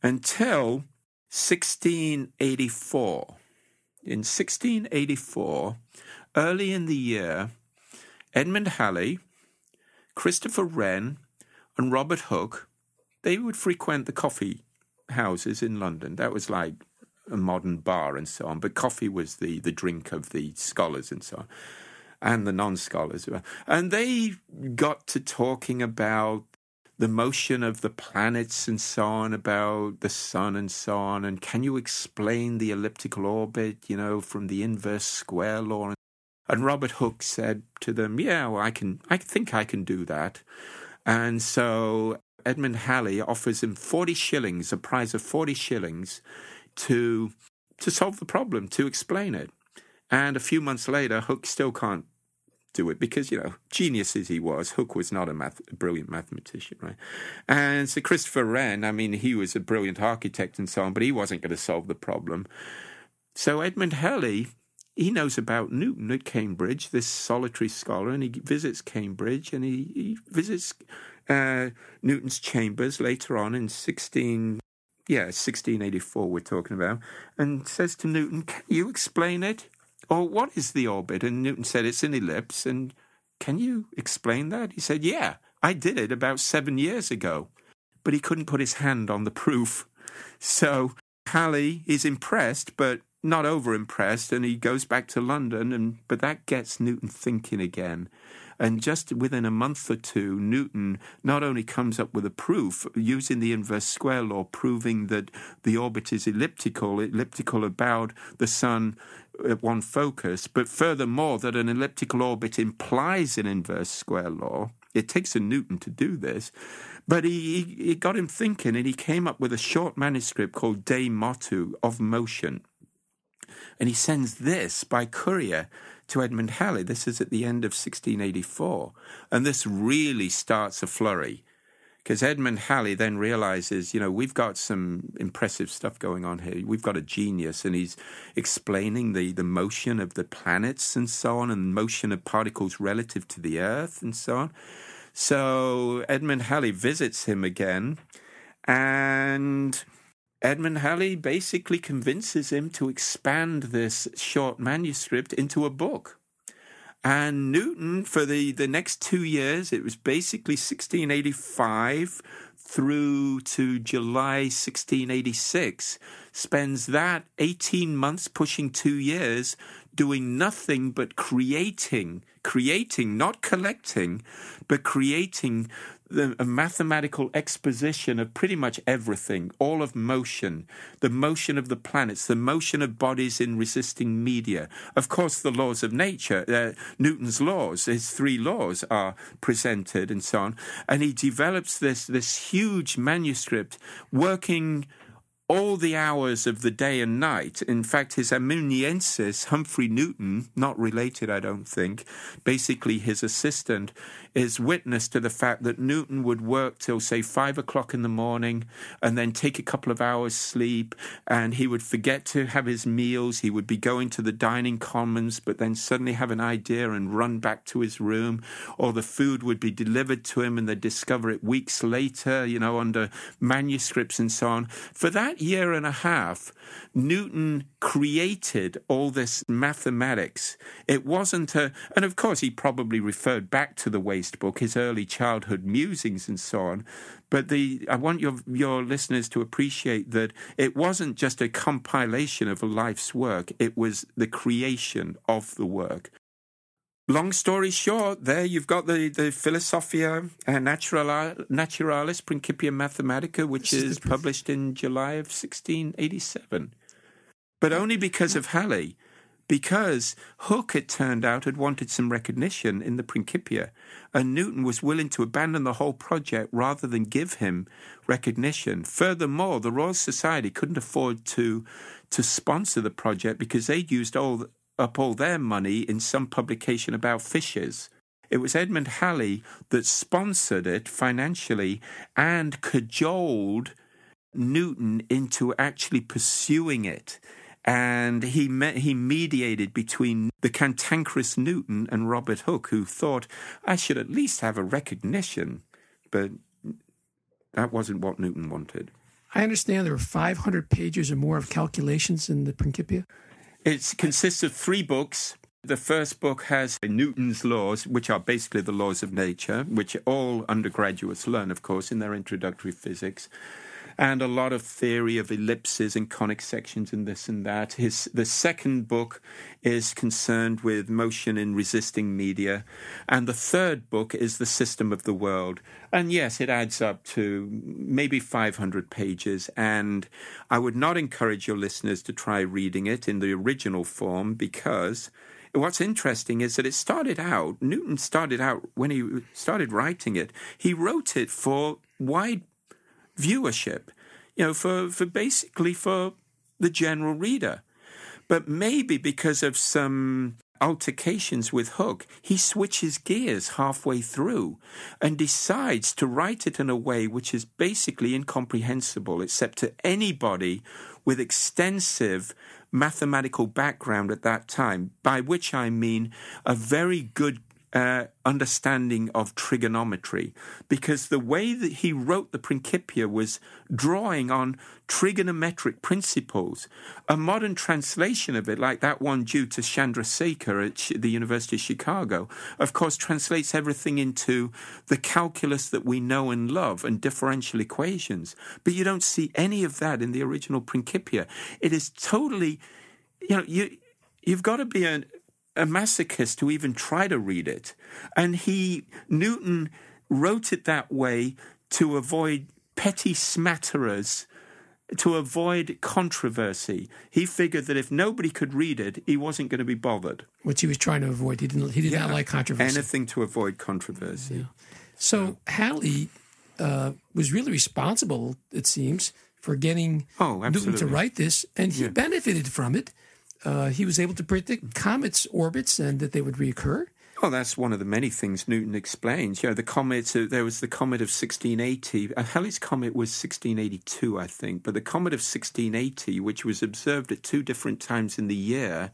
until sixteen eighty-four. In sixteen eighty-four, early in the year, Edmund Halley, Christopher Wren, and Robert Hooke, they would frequent the coffee houses in London. That was like a modern bar and so on, but coffee was the, the drink of the scholars and so on, and the non-scholars. And they got to talking about the motion of the planets and so on, about the sun and so on, and can you explain the elliptical orbit, you know, from the inverse square law? And Robert Hooke said to them, yeah, well, I can, I think I can do that. And so Edmund Halley offers him forty shillings, a prize of forty shillings, to to solve the problem, to explain it. And a few months later, Hooke still can't do it because, you know, genius as he was, Hooke was not a, math, a brilliant mathematician, right? And so Christopher Wren, I mean, he was a brilliant architect and so on, but he wasn't going to solve the problem. So Edmund Halley, he knows about Newton at Cambridge, this solitary scholar, and he visits Cambridge, and he, he visits uh, Newton's chambers later on in sixteen, yeah, sixteen eighty-four we're talking about, and says to Newton, can you explain it? Or what is the orbit? And Newton said, it's an ellipse, and can you explain that? He said, yeah, I did it about seven years ago. But he couldn't put his hand on the proof. So Halley is impressed, but not over-impressed, and he goes back to London, and but that gets Newton thinking again. And just within a month or two, Newton not only comes up with a proof using the inverse square law, proving that the orbit is elliptical, elliptical about the sun at one focus, but furthermore that an elliptical orbit implies an inverse square law. It takes a Newton to do this. But he, he, he got him thinking, and he came up with a short manuscript called De Motu, of motion. And he sends this by courier to Edmund Halley. This is at the end of sixteen eighty-four. And this really starts a flurry, because Edmund Halley then realizes, you know, we've got some impressive stuff going on here. We've got a genius, and he's explaining the, the motion of the planets and so on, and motion of particles relative to the Earth and so on. So Edmund Halley visits him again, and Edmund Halley basically convinces him to expand this short manuscript into a book. And Newton, for the, the next two years, it was basically sixteen eighty-five through to July sixteen eighty-six, spends that eighteen months, pushing two years, doing nothing but creating, creating, not collecting, but creating the, a mathematical exposition of pretty much everything, all of motion, the motion of the planets, the motion of bodies in resisting media. Of course, the laws of nature, uh, Newton's laws, his three laws are presented and so on. And he develops this, this huge manuscript working all the hours of the day and night. In fact, his amanuensis, Humphrey Newton, not related, I don't think, basically his assistant, is witness to the fact that Newton would work till, say, five o'clock in the morning and then take a couple of hours sleep, and he would forget to have his meals. He would be going to the dining commons, but then suddenly have an idea and run back to his room, or the food would be delivered to him and they'd discover it weeks later, you know, under manuscripts and so on. For that year and a half, Newton created all this mathematics. It wasn't a, and of course he probably referred back to the Waste Book, his early childhood musings and so on. But the I want your your listeners to appreciate that it wasn't just a compilation of a life's work. It was the creation of the work. Long story short, there you've got the, the Philosophia uh, Naturalis Principia Mathematica, which is published in July of sixteen eighty-seven. But only because of Halley, because Hooke, it turned out, had wanted some recognition in the Principia, and Newton was willing to abandon the whole project rather than give him recognition. Furthermore, the Royal Society couldn't afford to, to sponsor the project because they'd used all the, up all their money in some publication about fishes. It was Edmund Halley that sponsored it financially and cajoled Newton into actually pursuing it. And he met, he mediated between the cantankerous Newton and Robert Hooke, who thought, I should at least have a recognition. But that wasn't what Newton wanted. I understand there were five hundred pages or more of calculations in the Principia. It consists of three books. The first book has Newton's laws, which are basically the laws of nature, which all undergraduates learn, of course, in their introductory physics, and a lot of theory of ellipses and conic sections and this and that. His the second book is concerned with motion in resisting media, and the third book is the system of the world. And yes, it adds up to maybe five hundred pages, and I would not encourage your listeners to try reading it in the original form, because what's interesting is that it started out, Newton started out, when he started writing it, he wrote it for wide viewership, you know, for, for basically for the general reader. But maybe because of some altercations with Hooke, he switches gears halfway through and decides to write it in a way which is basically incomprehensible, except to anybody with extensive mathematical background at that time, by which I mean a very good uh, understanding of trigonometry, because the way that he wrote the Principia was drawing on trigonometric principles. A modern translation of it, like that one due to Chandrasekhar at the University of Chicago, of course, translates everything into the calculus that we know and love and differential equations. But you don't see any of that in the original Principia. It is totally, you know, you, you've got to be a, a masochist to even try to read it. And he, Newton, wrote it that way to avoid petty smatterers, to avoid controversy. He figured that if nobody could read it, he wasn't going to be bothered. Which he was trying to avoid. He didn't. He did yeah, not like controversy. Anything to avoid controversy. Yeah. So Halley uh, was really responsible, it seems, for getting oh, Newton to write this, and he yeah. benefited from it. Uh, he was able to predict comets' orbits and that they would reoccur. Well, that's one of the many things Newton explains. You know, the comet, uh, there was the comet of sixteen eighty. Uh, Halley's comet was sixteen eighty-two, I think. But the comet of sixteen eighty, which was observed at two different times in the year,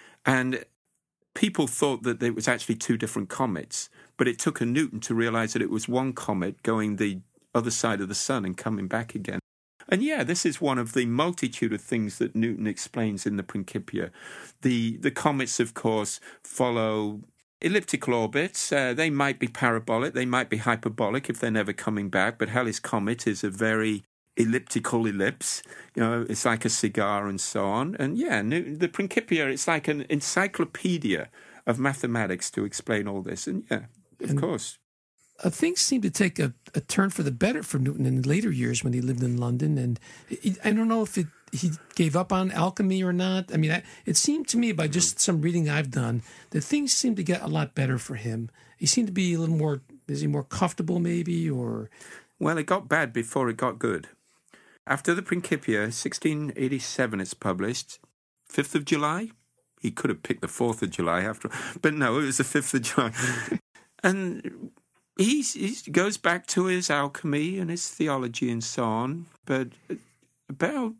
and people thought that it was actually two different comets. But it took a Newton to realize that it was one comet going the other side of the sun and coming back again. And yeah, this is one of the multitude of things that Newton explains in the Principia. The, the comets, of course, follow elliptical orbits. Uh, they might be parabolic, they might be hyperbolic if they're never coming back, but Halley's comet is a very elliptical ellipse. You know, it's like a cigar and so on. And yeah, the Principia, it's like an encyclopedia of mathematics to explain all this. And yeah, of and, course. Uh, things seem to take a, a turn for the better for Newton in later years when he lived in London. And he, I don't know if it, he gave up on alchemy or not. I mean, I, it seemed to me by just some reading I've done that things seemed to get a lot better for him. He seemed to be a little more, is he more comfortable maybe? Or Well, it got bad before it got good. After the Principia, sixteen eighty-seven it's published, fifth of July. He could have picked the fourth of July after, but no, it was the fifth of July. And he, he goes back to his alchemy and his theology and so on, but about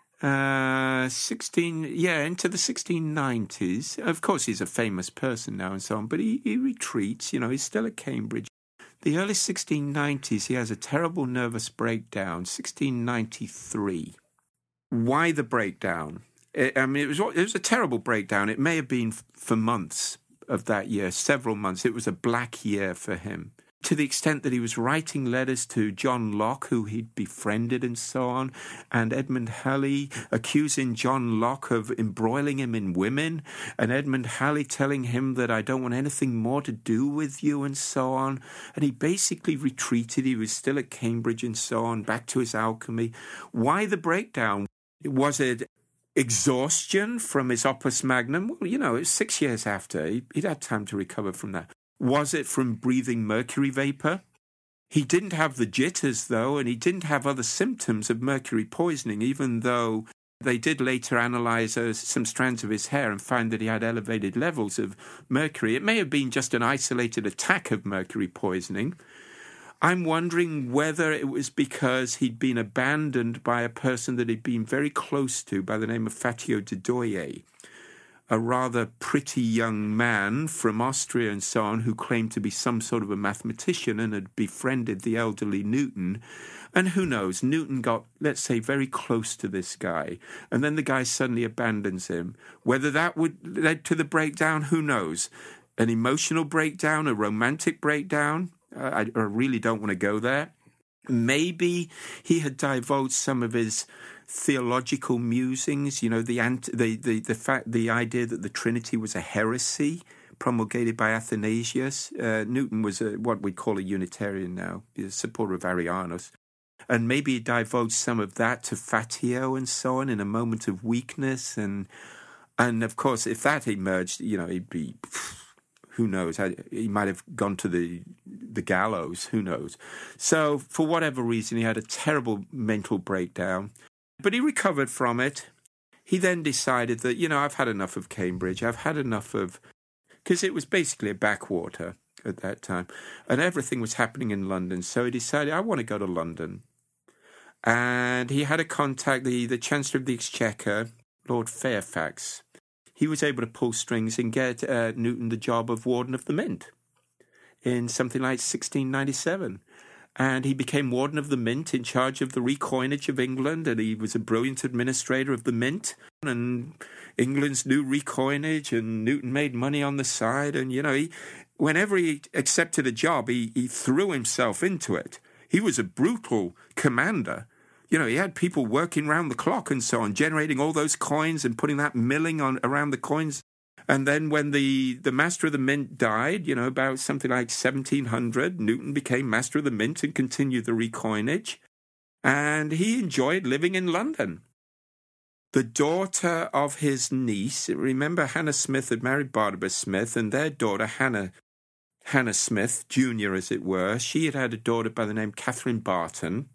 uh, sixteen, yeah, into the sixteen nineties. Of course, he's a famous person now and so on, but he, he retreats. You know, he's still at Cambridge. The early sixteen nineties, he has a terrible nervous breakdown. sixteen ninety-three. Why the breakdown? I mean, it was it was a terrible breakdown. It may have been for months of that year, several months. It was a black year for him, to the extent that he was writing letters to John Locke, who he'd befriended and so on, and Edmund Halley accusing John Locke of embroiling him in women, and Edmund Halley telling him that I don't want anything more to do with you and so on. And he basically retreated. He was still at Cambridge and so on, back to his alchemy. Why the breakdown? Was it exhaustion from his opus magnum? Well, you know, it was six years after. He'd had time to recover from that. Was it from breathing mercury vapor? He didn't have the jitters, though, and he didn't have other symptoms of mercury poisoning, even though they did later analyze uh, some strands of his hair and find that he had elevated levels of mercury. It may have been just an isolated attack of mercury poisoning. I'm wondering whether it was because he'd been abandoned by a person that he'd been very close to by the name of Fatio de Doye, a rather pretty young man from Austria and so on, who claimed to be some sort of a mathematician and had befriended the elderly Newton. And who knows, Newton got, let's say, very close to this guy, and then the guy suddenly abandons him. Whether that would lead to the breakdown, who knows? An emotional breakdown, a romantic breakdown? I, I really don't want to go there. Maybe he had divulged some of his theological musings, you know, the ant- the the the fact the idea that the Trinity was a heresy promulgated by Athanasius. Uh, Newton was a, what we call a Unitarian now, he's a supporter of Arianus, and maybe he divulged some of that to Fatio and so on in a moment of weakness, and and of course, if that emerged, you know, he'd be. Who knows? He might have gone to the the gallows. Who knows? So, for whatever reason, he had a terrible mental breakdown. But he recovered from it. He then decided that, you know, I've had enough of Cambridge. I've had enough of... Because it was basically a backwater at that time. And everything was happening in London. So he decided, I want to go to London. And he had a contact, the, the Chancellor of the Exchequer, Lord Fairfax, he was able to pull strings and get uh, Newton the job of Warden of the Mint in something like sixteen ninety-seven. And he became Warden of the Mint in charge of the recoinage of England, and he was a brilliant administrator of the Mint and England's new recoinage, and Newton made money on the side. And, you know, he, whenever he accepted a job, he, he threw himself into it. He was a brutal commander. You know, he had people working round the clock and so on, generating all those coins and putting that milling on around the coins. And then when the, the Master of the Mint died, you know, about something like seventeen hundred, Newton became Master of the Mint and continued the recoinage. And he enjoyed living in London. The daughter of his niece, remember Hannah Smith had married Barnabas Smith, and their daughter, Hannah, Hannah Smith, Junior as it were, she had had a daughter by the name Catherine Barton.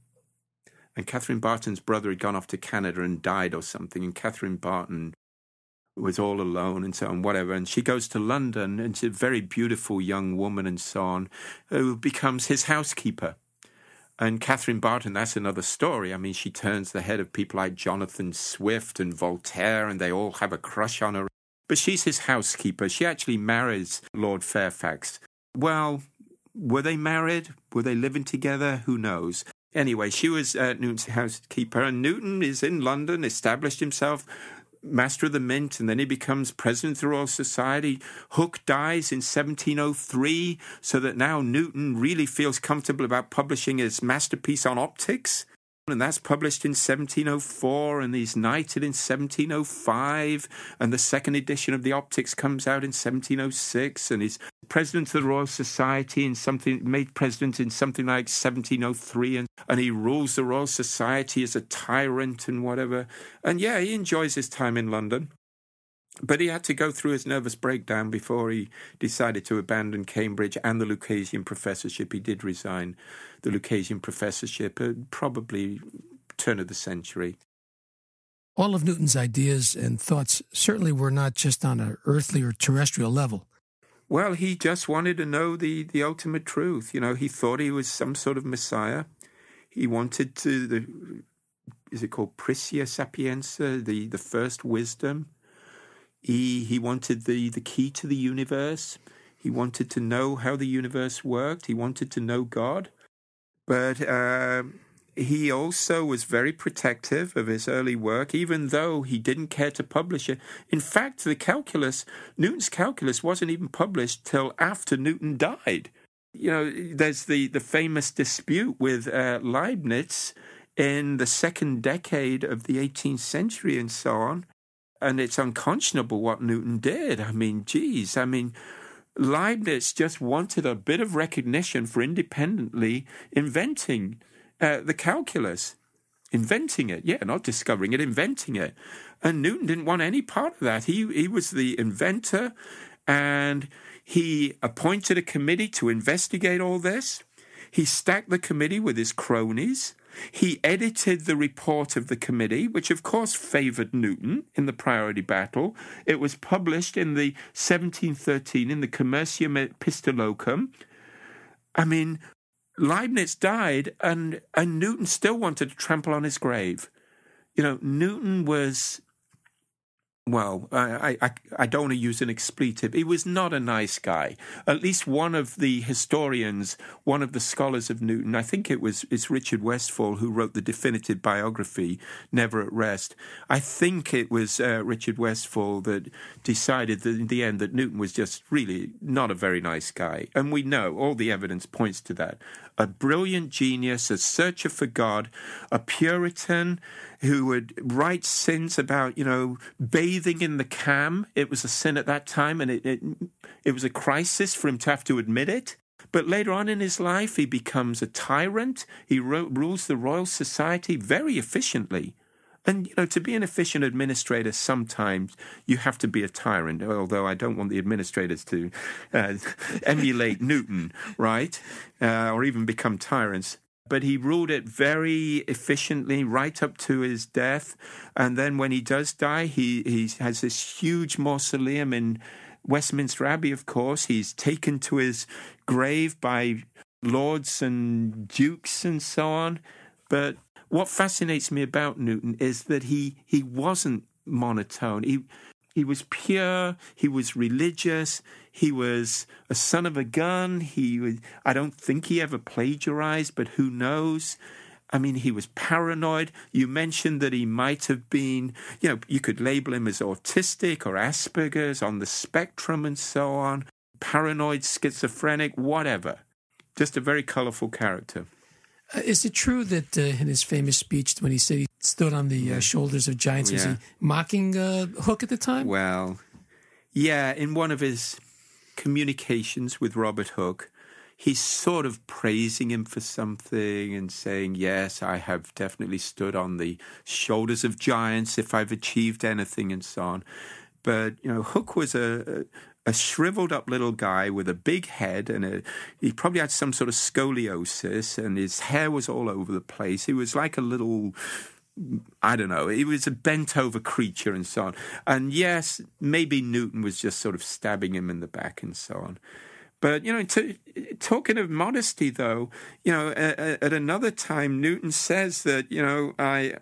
And Catherine Barton's brother had gone off to Canada and died or something, and Catherine Barton was all alone and so on, whatever. And she goes to London, and she's a very beautiful young woman and so on, who becomes his housekeeper. And Catherine Barton, that's another story. I mean, she turns the head of people like Jonathan Swift and Voltaire, and they all have a crush on her. But she's his housekeeper. She actually marries Lord Fairfax. Well, were they married? Were they living together? Who knows? Anyway, she was uh, Newton's housekeeper, and Newton is in London, established himself, Master of the Mint, and then he becomes President of the Royal Society. Hooke dies in seventeen oh three, so that now Newton really feels comfortable about publishing his masterpiece on optics. And that's published in seventeen oh four, and he's knighted in seventeen oh five, and the second edition of the Optics comes out in seventeen oh six, and he's president of the Royal Society in something, made president in something like seventeen oh three, and, and he rules the Royal Society as a tyrant and whatever. And yeah, he enjoys his time in London. But he had to go through his nervous breakdown before he decided to abandon Cambridge and the Lucasian professorship. He did resign the Lucasian professorship at probably turn of the century. All of Newton's ideas and thoughts certainly were not just on an earthly or terrestrial level. Well, he just wanted to know the, the ultimate truth. You know, he thought he was some sort of messiah. He wanted to, the, is it called Prisia Sapienza, the, the first wisdom? He he wanted the, the key to the universe. He wanted to know how the universe worked. He wanted to know God. But uh, he also was very protective of his early work, even though he didn't care to publish it. In fact, the calculus, Newton's calculus wasn't even published till after Newton died. You know, there's the, the famous dispute with uh, Leibniz in the second decade of the eighteenth century and so on. And it's unconscionable what Newton did. I mean, geez, I mean, Leibniz just wanted a bit of recognition for independently inventing uh, the calculus. Inventing it, yeah, not discovering it, inventing it. And Newton didn't want any part of that. He, he was the inventor, and he appointed a committee to investigate all this. He stacked the committee with his cronies. He edited the report of the committee, which of course favored Newton in the priority battle. It was published in the seventeen thirteen in the Commercium Epistolocum. I mean, Leibniz died, and, and Newton still wanted to trample on his grave. You know, Newton was, well, I, I, I don't want to use an expletive. He was not a nice guy. At least one of the historians, one of the scholars of Newton, I think it was it's Richard Westphal who wrote the definitive biography, Never at Rest. I think it was uh, Richard Westphal that decided that in the end that Newton was just really not a very nice guy. And we know, all the evidence points to that. A brilliant genius, a searcher for God, a Puritan who would write sins about, you know, bathing in the Cam. It was a sin at that time, and it, it it was a crisis for him to have to admit it. But later on in his life, he becomes a tyrant. He ro- rules the Royal Society very efficiently. And, you know, to be an efficient administrator, sometimes you have to be a tyrant, although I don't want the administrators to uh, emulate Newton, right, uh, or even become tyrants. But he ruled it very efficiently right up to his death. And then when he does die, he, he has this huge mausoleum in Westminster Abbey, of course. He's taken to his grave by lords and dukes and so on. But what fascinates me about Newton is that he, he wasn't monotone. He he was pure. He was religious. He was a son of a gun. He was, I don't think he ever plagiarized, but who knows? I mean, he was paranoid. You mentioned that he might have been, you know, you could label him as autistic or Asperger's, on the spectrum and so on. Paranoid, schizophrenic, whatever. Just a very colorful character. Uh, is it true that uh, in his famous speech, when he said he stood on the uh, shoulders of giants, yeah. was he mocking uh, Hooke at the time? Well, yeah, in one of his communications with Robert Hooke, he's sort of praising him for something and saying, yes, I have definitely stood on the shoulders of giants if I've achieved anything and so on. But, you know, Hooke was a, a shriveled up little guy with a big head, and a, he probably had some sort of scoliosis, and his hair was all over the place. He was like a little, I don't know, he was a bent over creature and so on. And yes, maybe Newton was just sort of stabbing him in the back and so on. But, you know, to, talking of modesty, though, you know, at, at another time, Newton says that, you know, I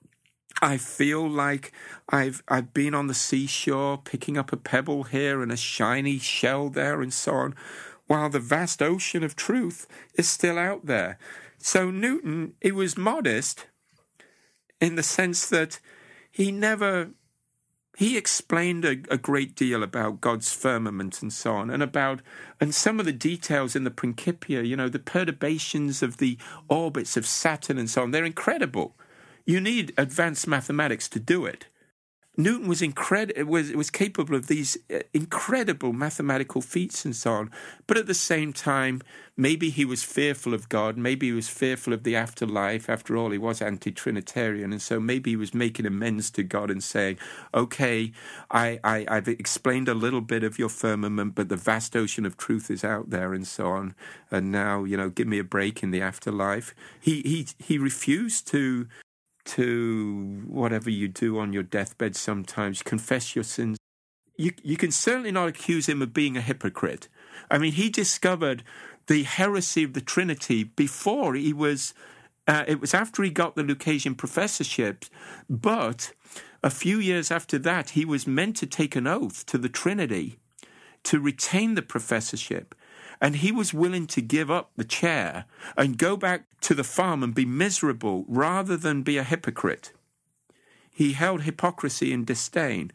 I feel like I've I've been on the seashore picking up a pebble here and a shiny shell there and so on, while the vast ocean of truth is still out there. So Newton, he was modest in the sense that he never... He explained a, a great deal about God's firmament and so on, and about and some of the details in the Principia, you know, the perturbations of the orbits of Saturn and so on. They're incredible. You need advanced mathematics to do it. Newton was incredible, was was capable of these incredible mathematical feats and so on. But at the same time, maybe he was fearful of God. Maybe he was fearful of the afterlife. After all, he was anti-Trinitarian, and so maybe he was making amends to God and saying, "Okay, I, I I've explained a little bit of your firmament, but the vast ocean of truth is out there and so on. And now, you know, give me a break in the afterlife." He he he refused to. to whatever you do on your deathbed sometimes, confess your sins. You you can certainly not accuse him of being a hypocrite. I mean, he discovered the heresy of the Trinity before he was, uh, it was after he got the Lucasian professorship, but a few years after that, he was meant to take an oath to the Trinity to retain the professorship. And he was willing to give up the chair and go back to the farm and be miserable rather than be a hypocrite. He held hypocrisy in disdain.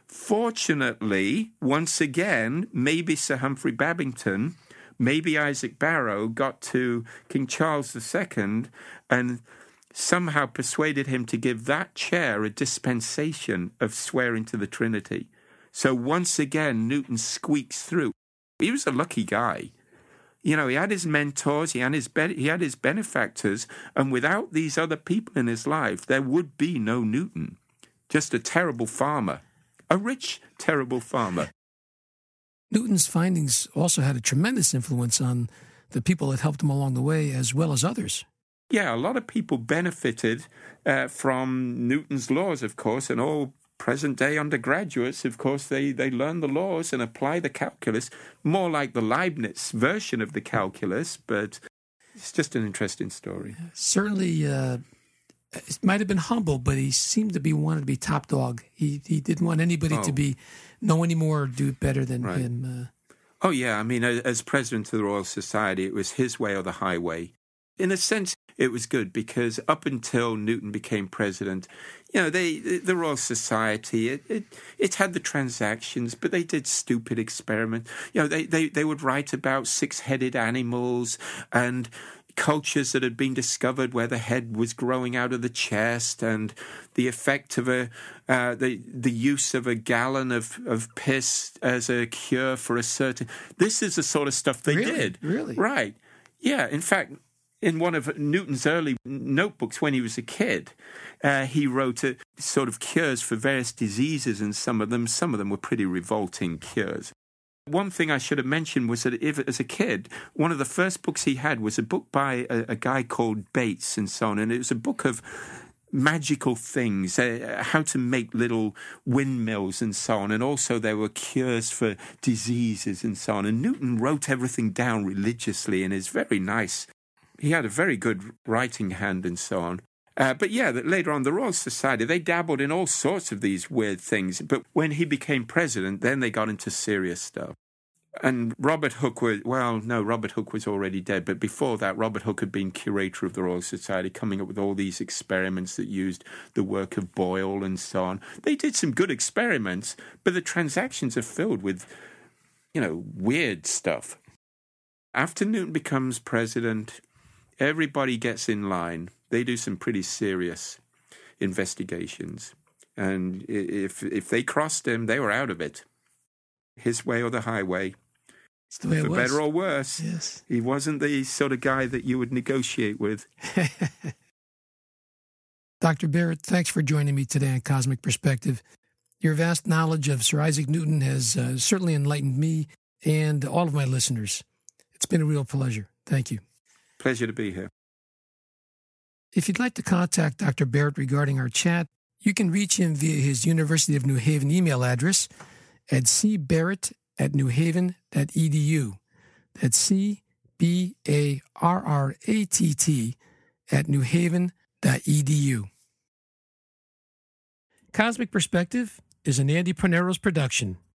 Fortunately, once again, maybe Sir Humphrey Babington, maybe Isaac Barrow got to King Charles the Second and somehow persuaded him to give that chair a dispensation of swearing to the Trinity. So once again, Newton squeaks through. He was a lucky guy. You know, he had his mentors, he had his be- he had his benefactors, and without these other people in his life, there would be no Newton. Just a terrible farmer. A rich, terrible farmer. Newton's findings also had a tremendous influence on the people that helped him along the way, as well as others. Yeah, a lot of people benefited uh, from Newton's laws, of course, and all present-day undergraduates, of course, they, they learn the laws and apply the calculus, more like the Leibniz version of the calculus, but it's just an interesting story. Certainly, uh, it might have been humble, but he seemed to be wanted to be top dog. He he didn't want anybody oh. to be know any more or do better than right. him. Uh, oh, yeah. I mean, as president of the Royal Society, it was his way or the highway. In a sense, it was good because up until Newton became president, you know, they the Royal Society, it, it, it had the transactions, but they did stupid experiments. You know, they, they, they would write about six-headed animals and cultures that had been discovered where the head was growing out of the chest, and the effect of a uh, the the use of a gallon of, of piss as a cure for a certain... This is the sort of stuff they really? did. Really? Right. Yeah, in fact... In one of Newton's early notebooks when he was a kid, uh, he wrote a sort of cures for various diseases, and some of them, some of them were pretty revolting cures. One thing I should have mentioned was that if, as a kid, one of the first books he had was a book by a, a guy called Bates and so on, and it was a book of magical things, uh, how to make little windmills and so on, and also there were cures for diseases and so on. And Newton wrote everything down religiously, and it's very nice. He had a very good writing hand and so on. Uh, but yeah, that later on, the Royal Society, they dabbled in all sorts of these weird things. But when he became president, then they got into serious stuff. And Robert Hooke was, well, no, Robert Hooke was already dead. But before that, Robert Hooke had been curator of the Royal Society, coming up with all these experiments that used the work of Boyle and so on. They did some good experiments, but the transactions are filled with, you know, weird stuff. After Newton becomes president, everybody gets in line. They do some pretty serious investigations. And if if they crossed him, they were out of it. His way or the highway. It's the way For it was. better or worse. Yes. He wasn't the sort of guy that you would negotiate with. Doctor Barrett, thanks for joining me today on Cosmic Perspective. Your vast knowledge of Sir Isaac Newton has uh, certainly enlightened me and all of my listeners. It's been a real pleasure. Thank you. Pleasure to be here. If you'd like to contact Doctor Barrett regarding our chat, you can reach him via his University of New Haven email address at c barrett at new haven dot e d u. That's C B A R R A T T at new haven dot e d u. Cosmic Perspective is an Andy Perneros production